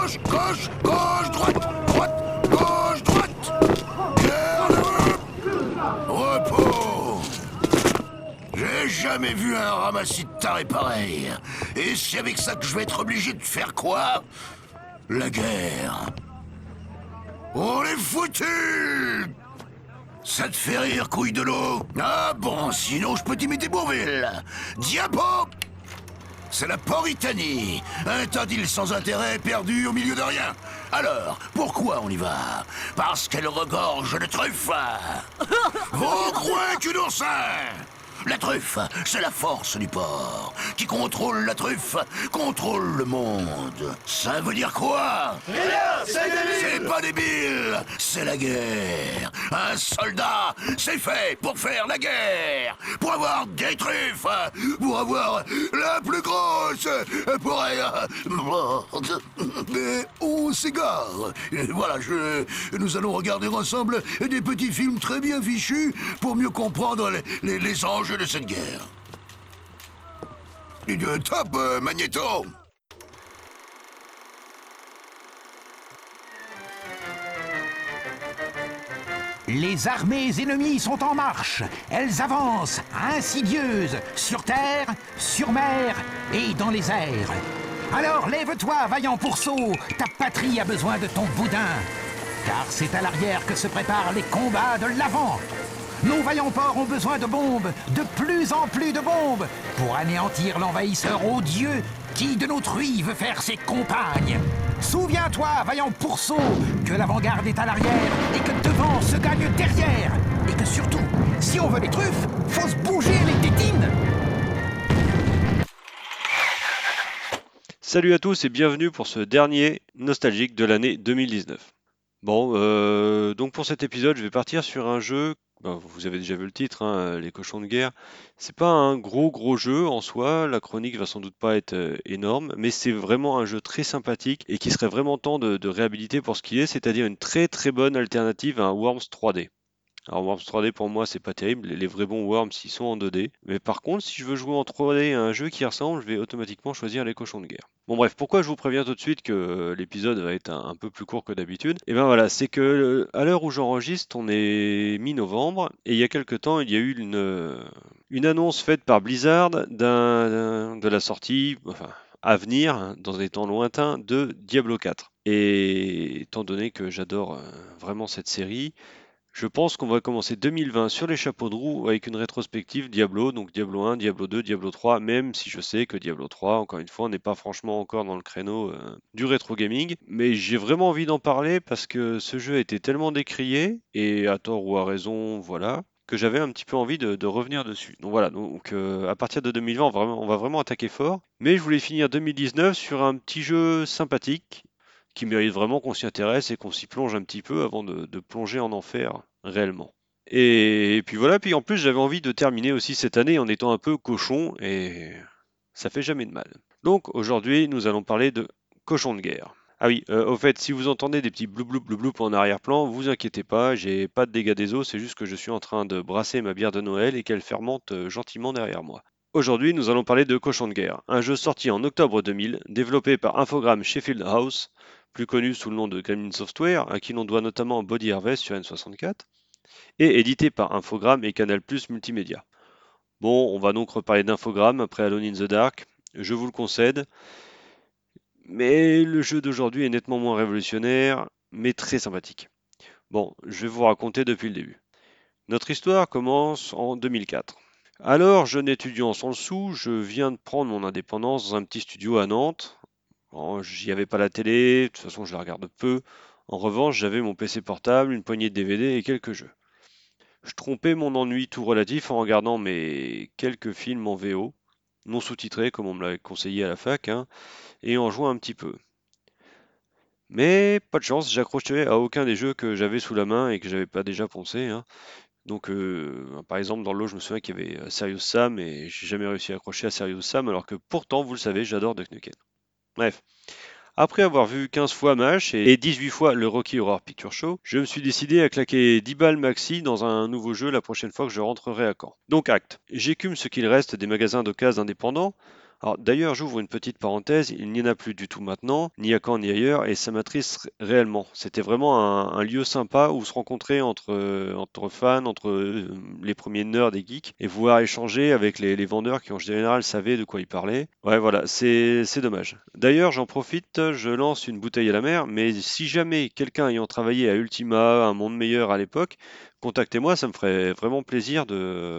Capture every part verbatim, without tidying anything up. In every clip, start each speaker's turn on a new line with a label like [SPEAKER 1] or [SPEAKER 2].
[SPEAKER 1] Gauche, gauche, gauche, droite, droite, gauche, droite. Garde. Repos. J'ai jamais vu un ramassis de taré pareil. Et c'est avec ça que je vais être obligé de faire quoi? La guerre. On est foutus. Ça te fait rire, couille de l'eau? Ah bon, sinon je peux t'imiter Bourville. Diapo. C'est la Mauritanie, un tas d'îles sans intérêt perdues au milieu de rien. Alors, pourquoi on y va? Parce qu'elle regorge de truffes. Vos coins cul d'oursin. La truffe, c'est la force du port. Qui contrôle la truffe, contrôle le monde. Ça veut dire quoi?
[SPEAKER 2] Rien, c'est débile.
[SPEAKER 1] C'est pas débile, c'est la guerre. Un soldat, c'est fait pour faire la guerre. Pour avoir des truffes, pour avoir la plus grosse, pour... Mais on s'égare. Voilà, je... nous allons regarder ensemble des petits films très bien fichus pour mieux comprendre les, les, les enjeux de cette guerre. Euh, Top, euh, Magnéto.
[SPEAKER 3] Les armées ennemies sont en marche. Elles avancent, insidieuses, sur terre, sur mer et dans les airs. Alors lève-toi, vaillant pourceau, ta patrie a besoin de ton boudin. Car c'est à l'arrière que se préparent les combats de l'avant. Nos vaillants ports ont besoin de bombes, de plus en plus de bombes, pour anéantir l'envahisseur odieux qui de notre veut faire ses compagnes. Souviens-toi, vaillant pourceau, que l'avant-garde est à l'arrière et que devant se gagne derrière. Et que surtout, si on veut les truffes, faut se bouger les tétines.
[SPEAKER 4] Salut à tous et bienvenue pour ce dernier nostalgique de l'année deux mille dix-neuf. Bon, euh, donc pour cet épisode, je vais partir sur un jeu, ben, vous avez déjà vu le titre, hein, Les Cochons de Guerre. C'est pas un gros gros jeu en soi, la chronique va sans doute pas être euh, énorme, mais c'est vraiment un jeu très sympathique et qui serait vraiment temps de, de réhabiliter pour ce qu'il est, c'est-à-dire une très très bonne alternative à un Worms trois D. Alors Worms trois D pour moi c'est pas terrible, les vrais bons Worms ils sont en deux D. Mais par contre si je veux jouer en trois D à un jeu qui ressemble, je vais automatiquement choisir les Cochons de Guerre. Bon bref, pourquoi je vous préviens tout de suite que euh, l'épisode va être un, un peu plus court que d'habitude? Et ben voilà, c'est que euh, à l'heure où j'enregistre, on est mi-novembre, et il y a quelque temps il y a eu une, euh, une annonce faite par Blizzard d'un, d'un- de la sortie, enfin à venir, hein, dans des temps lointains, de Diablo quatre. Et étant donné que j'adore euh, vraiment cette série, je pense qu'on va commencer deux mille vingt sur les chapeaux de roue avec une rétrospective Diablo, donc Diablo un, Diablo deux, Diablo trois, même si je sais que Diablo trois, encore une fois, on n'est pas franchement encore dans le créneau euh, du rétro gaming, mais j'ai vraiment envie d'en parler parce que ce jeu a été tellement décrié, et à tort ou à raison, voilà, que j'avais un petit peu envie de, de revenir dessus. Donc voilà, donc euh, à partir de deux mille vingt, on va vraiment, on va vraiment attaquer fort, mais je voulais finir deux mille dix-neuf sur un petit jeu sympathique, qui mérite vraiment qu'on s'y intéresse et qu'on s'y plonge un petit peu avant de, de plonger en enfer réellement. Et, et puis voilà, puis en plus j'avais envie de terminer aussi cette année en étant un peu cochon et ça fait jamais de mal. Donc aujourd'hui nous allons parler de Cochon de Guerre. Ah oui, euh, au fait, si vous entendez des petits bloup bloup bloup bloup en arrière-plan, vous inquiétez pas, j'ai pas de dégâts des eaux, c'est juste que je suis en train de brasser ma bière de Noël et qu'elle fermente euh, gentiment derrière moi. Aujourd'hui, nous allons parler de Cochon de Guerre, un jeu sorti en octobre deux mille, développé par Infogrames Sheffield House, plus connu sous le nom de Gremlin Software, à qui l'on doit notamment Body Harvest sur N soixante-quatre, et édité par Infogrames et Canal+ Multimédia. Bon, on va donc reparler d'Infogrames après Alone in the Dark, je vous le concède, mais le jeu d'aujourd'hui est nettement moins révolutionnaire, mais très sympathique. Bon, je vais vous raconter depuis le début. Notre histoire commence en deux mille quatre. Alors, jeune étudiant sans le sou, je viens de prendre mon indépendance dans un petit studio à Nantes. Bon, j'y avais pas la télé, de toute façon je la regarde peu. En revanche, j'avais mon P C portable, une poignée de D V D et quelques jeux. Je trompais mon ennui tout relatif en regardant mes quelques films en V O, non sous-titrés comme on me l'avait conseillé à la fac, hein, et en jouant un petit peu. Mais pas de chance, j'accrochais à aucun des jeux que j'avais sous la main et que j'avais pas déjà poncé, hein. Donc, euh, par exemple, dans le lot, je me souviens qu'il y avait euh, Serious Sam et j'ai jamais réussi à accrocher à Serious Sam, alors que pourtant, vous le savez, j'adore Duck Nukem. Bref, après avoir vu quinze fois MASH et dix-huit fois le Rocky Horror Picture Show, je me suis décidé à claquer dix balles maxi dans un nouveau jeu la prochaine fois que je rentrerai à Caen. Donc acte, j'écume ce qu'il reste des magasins d'occasion indépendants, Alors d'ailleurs, j'ouvre une petite parenthèse, il n'y en a plus du tout maintenant, ni à Caen ni ailleurs, et ça m'attriste réellement. C'était vraiment un, un lieu sympa où se rencontrer entre, euh, entre fans, entre euh, les premiers nerds et geeks, et pouvoir échanger avec les, les vendeurs qui en général savaient de quoi ils parlaient. Ouais, voilà, c'est c'est dommage. D'ailleurs, j'en profite, je lance une bouteille à la mer, mais si jamais quelqu'un ayant travaillé à Ultima, Un Monde Meilleur à l'époque, contactez-moi, ça me ferait vraiment plaisir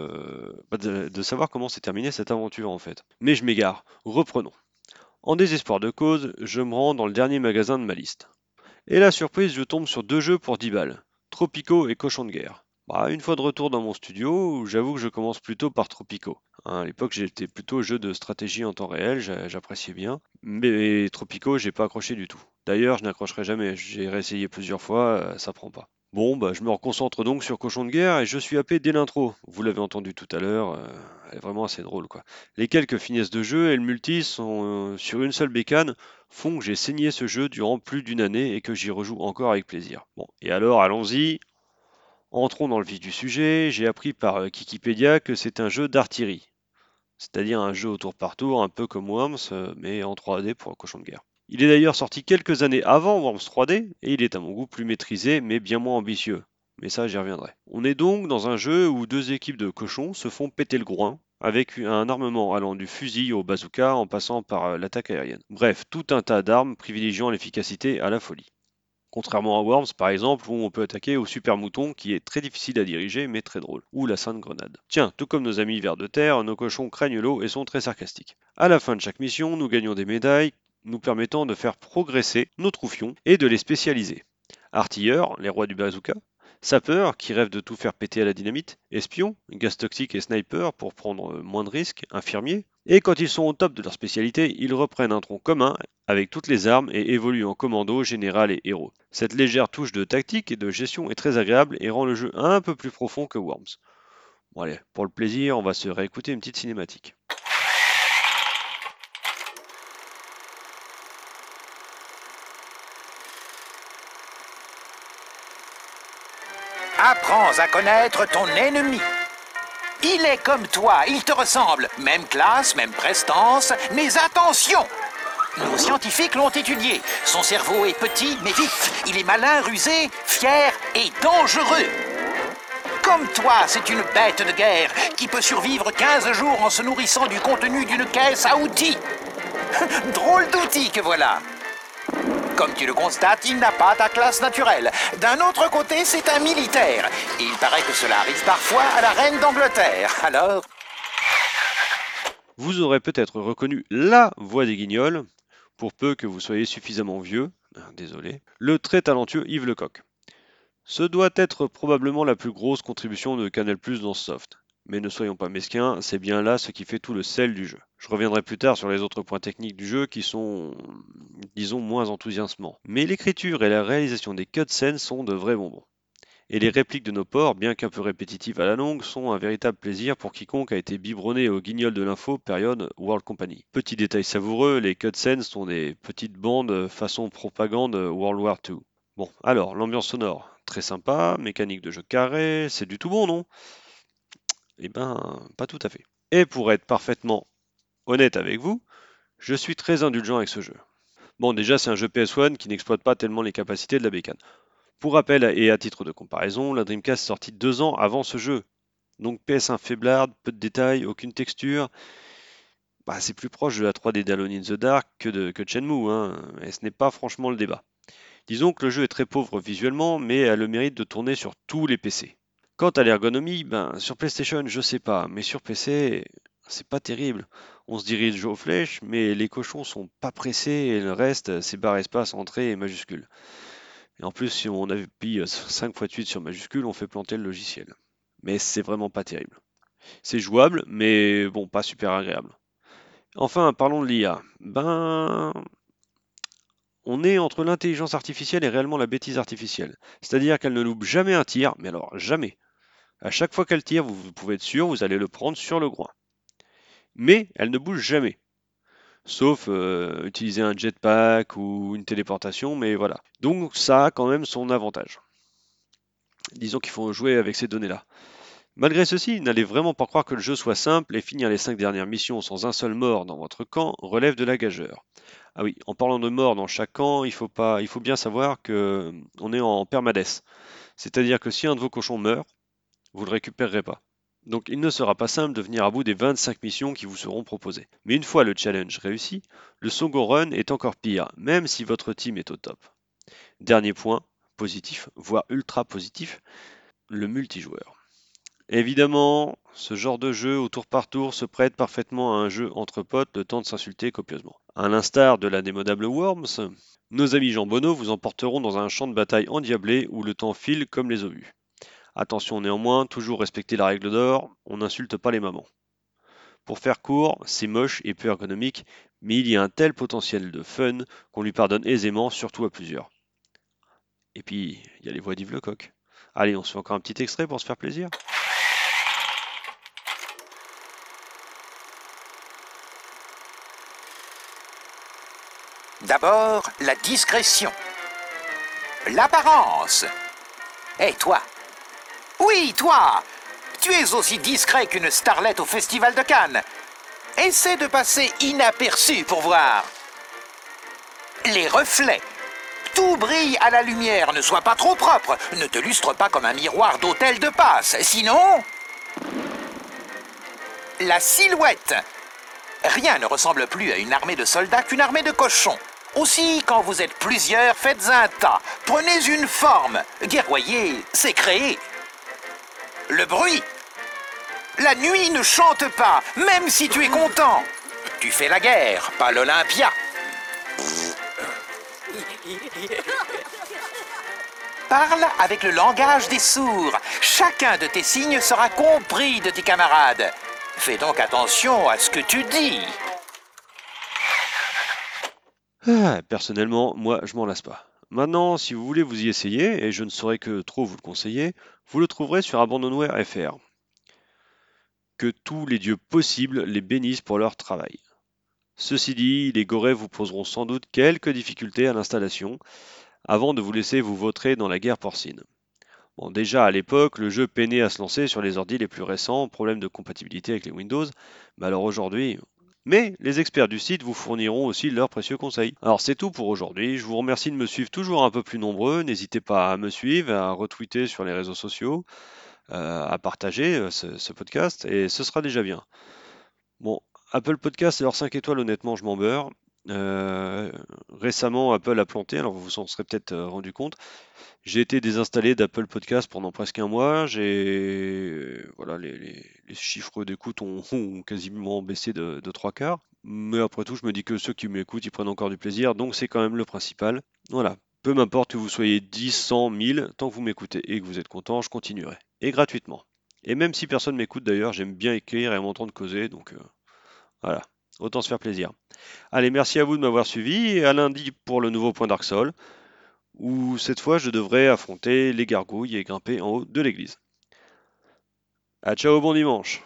[SPEAKER 4] de, bah, de, de savoir comment s'est terminée cette aventure en fait. Mais je m'égare, reprenons. En désespoir de cause, je me rends dans le dernier magasin de ma liste. Et la surprise, je tombe sur deux jeux pour dix balles, Tropico et Cochon de guerre. Bah, une fois de retour dans mon studio, j'avoue que je commence plutôt par Tropico. Hein, à l'époque, j'étais plutôt jeu de stratégie en temps réel, j'a- j'appréciais bien. Mais Tropico, j'ai pas accroché du tout. D'ailleurs, je n'accrocherai jamais, j'ai réessayé plusieurs fois, euh, ça prend pas. Bon, bah, je me reconcentre donc sur Cochon de guerre et je suis happé dès l'intro. Vous l'avez entendu tout à l'heure, euh, elle est vraiment assez drôle quoi. Les quelques finesses de jeu et le multi sont euh, sur une seule bécane font que j'ai saigné ce jeu durant plus d'une année et que j'y rejoue encore avec plaisir. Bon, et alors allons-y, entrons dans le vif du sujet. J'ai appris par euh, Wikipédia que c'est un jeu d'artillerie, c'est-à-dire un jeu au tour par tour, un peu comme Worms, euh, mais en trois D pour un cochon de guerre. Il est d'ailleurs sorti quelques années avant Worms trois D, et il est à mon goût plus maîtrisé, mais bien moins ambitieux. Mais ça, j'y reviendrai. On est donc dans un jeu où deux équipes de cochons se font péter le groin, avec un armement allant du fusil au bazooka en passant par euh, l'attaque aérienne. Bref, tout un tas d'armes privilégiant l'efficacité à la folie. Contrairement à Worms, par exemple, où on peut attaquer au super mouton, qui est très difficile à diriger, mais très drôle, ou la sainte grenade. Tiens, tout comme nos amis vers de terre, nos cochons craignent l'eau et sont très sarcastiques. À la fin de chaque mission, nous gagnons des médailles, nous permettant de faire progresser nos troufions et de les spécialiser. Artilleurs, les rois du bazooka, sapeurs, qui rêvent de tout faire péter à la dynamite, espions, gaz toxiques et snipers pour prendre euh, moins de risques, infirmiers, et quand ils sont au top de leur spécialité, ils reprennent un tronc commun avec toutes les armes et évoluent en commando, général et héros. Cette légère touche de tactique et de gestion est très agréable et rend le jeu un peu plus profond que Worms. Bon allez, pour le plaisir, on va se réécouter une petite cinématique.
[SPEAKER 3] Apprends à connaître ton ennemi. Il est comme toi, il te ressemble. Même classe, même prestance, mais attention! Nos scientifiques l'ont étudié. Son cerveau est petit, mais vif. Il est malin, rusé, fier et dangereux. Comme toi, c'est une bête de guerre qui peut survivre quinze jours en se nourrissant du contenu d'une caisse à outils. Drôle d'outil que voilà. Comme tu le constates, il n'a pas ta classe naturelle. D'un autre côté, c'est un militaire. Il paraît que cela arrive parfois à la reine d'Angleterre. Alors...
[SPEAKER 4] Vous aurez peut-être reconnu la voix des Guignols, pour peu que vous soyez suffisamment vieux, désolé, le très talentueux Yves Lecoq. Ce doit être probablement la plus grosse contribution de Canal+ dans ce soft. Mais ne soyons pas mesquins, c'est bien là ce qui fait tout le sel du jeu. Je reviendrai plus tard sur les autres points techniques du jeu qui sont, disons, moins enthousiasmants. Mais l'écriture et la réalisation des cutscenes sont de vrais bonbons. Et les répliques de nos porcs, bien qu'un peu répétitives à la longue, sont un véritable plaisir pour quiconque a été biberonné au guignol de l'info période World Company. Petit détail savoureux, les cutscenes sont des petites bandes façon propagande World War deux. Bon, alors, l'ambiance sonore, très sympa, mécanique de jeu carré, c'est du tout bon, non? Eh ben, pas tout à fait. Et pour être parfaitement honnête avec vous, je suis très indulgent avec ce jeu. Bon, déjà, c'est un jeu P S un qui n'exploite pas tellement les capacités de la bécane. Pour rappel et à titre de comparaison, la Dreamcast est sortie deux ans avant ce jeu. Donc P S un faiblarde, peu de détails, aucune texture. Bah, c'est plus proche de la trois D d'Alone in the Dark que de, que de Shenmue, hein, et ce n'est pas franchement le débat. Disons que le jeu est très pauvre visuellement, mais a le mérite de tourner sur tous les P C. Quant à l'ergonomie, ben, sur PlayStation, je sais pas, mais sur P C, c'est pas terrible. On se dirige aux flèches, mais les cochons sont pas pressés et le reste, c'est barre espace, entrée et majuscule. Et en plus, si on appuie cinq fois de suite sur majuscule, on fait planter le logiciel. Mais c'est vraiment pas terrible. C'est jouable, mais bon, pas super agréable. Enfin, parlons de l'I A. Ben, on est entre l'intelligence artificielle et réellement la bêtise artificielle. C'est-à-dire qu'elle ne loupe jamais un tir, mais alors jamais. À chaque fois qu'elle tire, vous, vous pouvez être sûr, vous allez le prendre sur le groin. Mais elle ne bouge jamais. Sauf euh, utiliser un jetpack ou une téléportation, mais voilà. Donc ça a quand même son avantage. Disons qu'il faut jouer avec ces données-là. Malgré ceci, n'allez vraiment pas croire que le jeu soit simple et finir les cinq dernières missions sans un seul mort dans votre camp relève de la gageure. Ah oui, en parlant de morts dans chaque camp, il faut pas, il faut bien savoir que euh, on est en permadesse. C'est-à-dire que si un de vos cochons meurt, vous ne le récupérerez pas. Donc il ne sera pas simple de venir à bout des vingt-cinq missions qui vous seront proposées. Mais une fois le challenge réussi, le second run est encore pire, même si votre team est au top. Dernier point, positif, voire ultra positif, le multijoueur. Évidemment, ce genre de jeu au tour par tour se prête parfaitement à un jeu entre potes le temps de s'insulter copieusement. À l'instar de l'indémodable Worms, nos amis jambonneaux vous emporteront dans un champ de bataille endiablé où le temps file comme les obus. Attention néanmoins, toujours respecter la règle d'or, on n'insulte pas les mamans. Pour faire court, c'est moche et peu ergonomique, mais il y a un tel potentiel de fun qu'on lui pardonne aisément, surtout à plusieurs. Et puis, il y a les voix d'Yves Lecoq. Allez, on se fait encore un petit extrait pour se faire plaisir.
[SPEAKER 2] D'abord, la discrétion. L'apparence. Hé, toi. Oui, toi. Tu es aussi discret qu'une starlette au Festival de Cannes. Essaie de passer inaperçu pour voir. Les reflets. Tout brille à la lumière, ne sois pas trop propre. Ne te lustre pas comme un miroir d'hôtel de passe. Sinon... La silhouette. Rien ne ressemble plus à une armée de soldats qu'une armée de cochons. Aussi, quand vous êtes plusieurs, faites un tas. Prenez une forme. Guerroyer, c'est créer. Le bruit. La nuit ne chante pas, même si tu es content. Tu fais la guerre, pas l'Olympia. Parle avec le langage des sourds. Chacun de tes signes sera compris de tes camarades. Fais donc attention à ce que tu dis.
[SPEAKER 4] Ah, personnellement, moi, je m'en lasse pas. Maintenant, si vous voulez vous y essayer, et je ne saurais que trop vous le conseiller, vous le trouverez sur Abandonware F R. Que tous les dieux possibles les bénissent pour leur travail. Ceci dit, les Gorets vous poseront sans doute quelques difficultés à l'installation, avant de vous laisser vous vautrer dans la guerre porcine. Bon, déjà à l'époque, le jeu peinait à se lancer sur les ordi les plus récents, problème de compatibilité avec les Windows, mais alors aujourd'hui... Mais les experts du site vous fourniront aussi leurs précieux conseils. Alors c'est tout pour aujourd'hui, je vous remercie de me suivre toujours un peu plus nombreux, n'hésitez pas à me suivre, à retweeter sur les réseaux sociaux, euh, à partager euh, ce, ce podcast, et ce sera déjà bien. Bon, Apple Podcast et leurs cinq étoiles, honnêtement, je m'en beurre. Euh, récemment, Apple a planté, alors vous vous en serez peut-être euh, rendu compte. J'ai été désinstallé d'Apple Podcast pendant presque un mois. J'ai voilà, les, les- les chiffres d'écoute ont, ont quasiment baissé de, de trois quarts. Mais après tout, je me dis que ceux qui m'écoutent, ils prennent encore du plaisir, donc c'est quand même le principal. Voilà. Peu m'importe que vous soyez dix, cent, mille, tant que vous m'écoutez et que vous êtes content, je continuerai. Et gratuitement. Et même si personne m'écoute d'ailleurs, j'aime bien écrire et m'entendre causer, donc euh, voilà. Autant se faire plaisir. Allez, merci à vous de m'avoir suivi et à lundi pour le nouveau point Dark Souls où cette fois je devrais affronter les gargouilles et grimper en haut de l'église. A ciao, bon dimanche.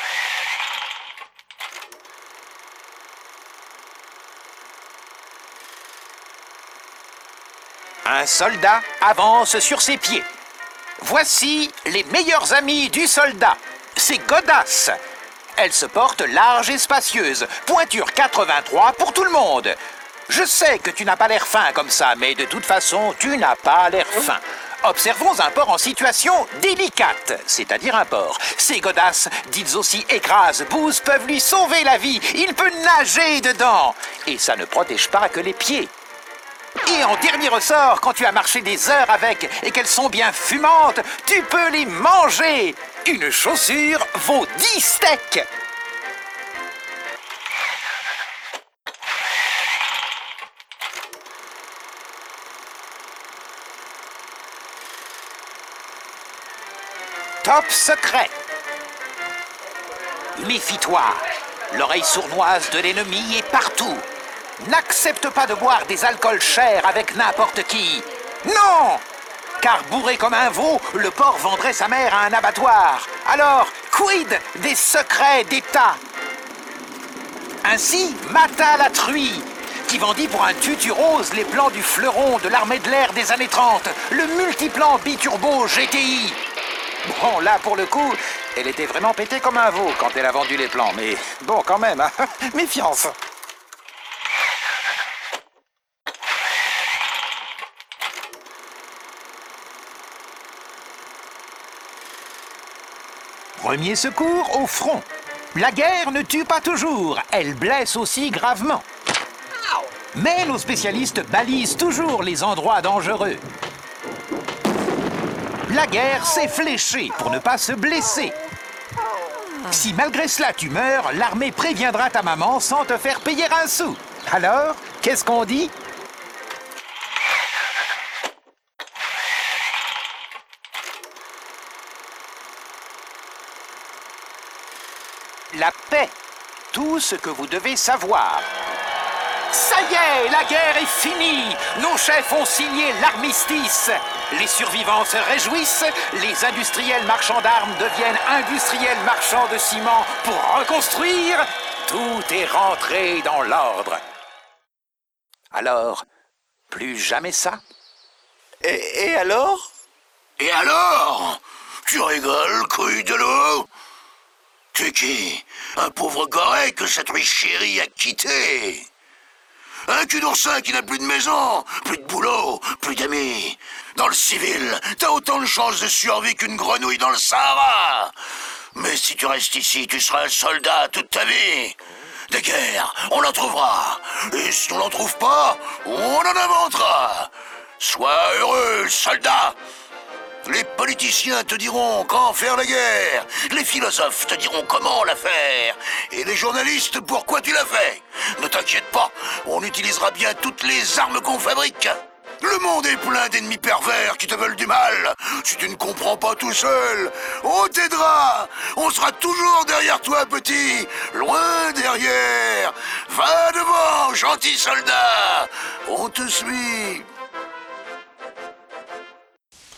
[SPEAKER 2] Un soldat avance sur ses pieds. Voici les meilleurs amis du soldat. C'est Godasse. Elle se porte large et spacieuse. Pointure quatre-vingt-trois pour tout le monde. Je sais que tu n'as pas l'air fin comme ça, mais de toute façon, tu n'as pas l'air fin. Observons un porc en situation délicate, c'est-à-dire un porc. Ces godasses, dites aussi écrase-bouses, peuvent lui sauver la vie. Il peut nager dedans. Et ça ne protège pas que les pieds. Et en dernier ressort, quand tu as marché des heures avec et qu'elles sont bien fumantes, tu peux les manger. Une chaussure vaut dix steaks. Top secret. Méfie-toi. L'oreille sournoise de l'ennemi est partout. N'accepte pas de boire des alcools chers avec n'importe qui. Non! Car bourré comme un veau, le porc vendrait sa mère à un abattoir. Alors, quid des secrets d'État? Ainsi, mata la truie, qui vendit pour un tutu rose les plans du fleuron de l'armée de l'air des années trente, le multiplan biturbo G T I. Bon, là, pour le coup, Elle était vraiment pétée comme un veau quand elle a vendu les plans, mais bon, quand même, hein. Méfiance. Premier secours au front. La guerre ne tue pas toujours, elle blesse aussi gravement. Mais nos spécialistes balisent toujours les endroits dangereux. La guerre, c'est flécher pour ne pas se blesser. Si malgré cela tu meurs, l'armée préviendra ta maman sans te faire payer un sou. Alors, qu'est-ce qu'on dit? La paix, tout ce que vous devez savoir. Ça y est, la guerre est finie. Nos chefs ont signé l'armistice. Les survivants se réjouissent. Les industriels marchands d'armes deviennent industriels marchands de ciment pour reconstruire. Tout est rentré dans l'ordre. Alors, plus jamais ça?
[SPEAKER 5] Et, et alors?
[SPEAKER 1] Et alors? Tu rigoles, couille de loup? Tu es qui? Un pauvre goret que cette riche chérie a quitté. Un cul d'oursin qui n'a plus de maison, plus de boulot, plus d'amis. Dans le civil, t'as autant de chances de survie qu'une grenouille dans le Sahara. Mais si tu restes ici, tu seras un soldat toute ta vie. Des guerres, on en trouvera. Et si on n'en trouve pas, on en inventera. Sois heureux, soldat. Les politiciens te diront quand faire la guerre, les philosophes te diront comment la faire, et les journalistes pourquoi tu l'as fait. Ne t'inquiète pas, on utilisera bien toutes les armes qu'on fabrique. Le monde est plein d'ennemis pervers qui te veulent du mal. Si tu ne comprends pas tout seul, on t'aidera. On sera toujours derrière toi, petit, loin derrière. Va devant, gentil soldat, on te suit.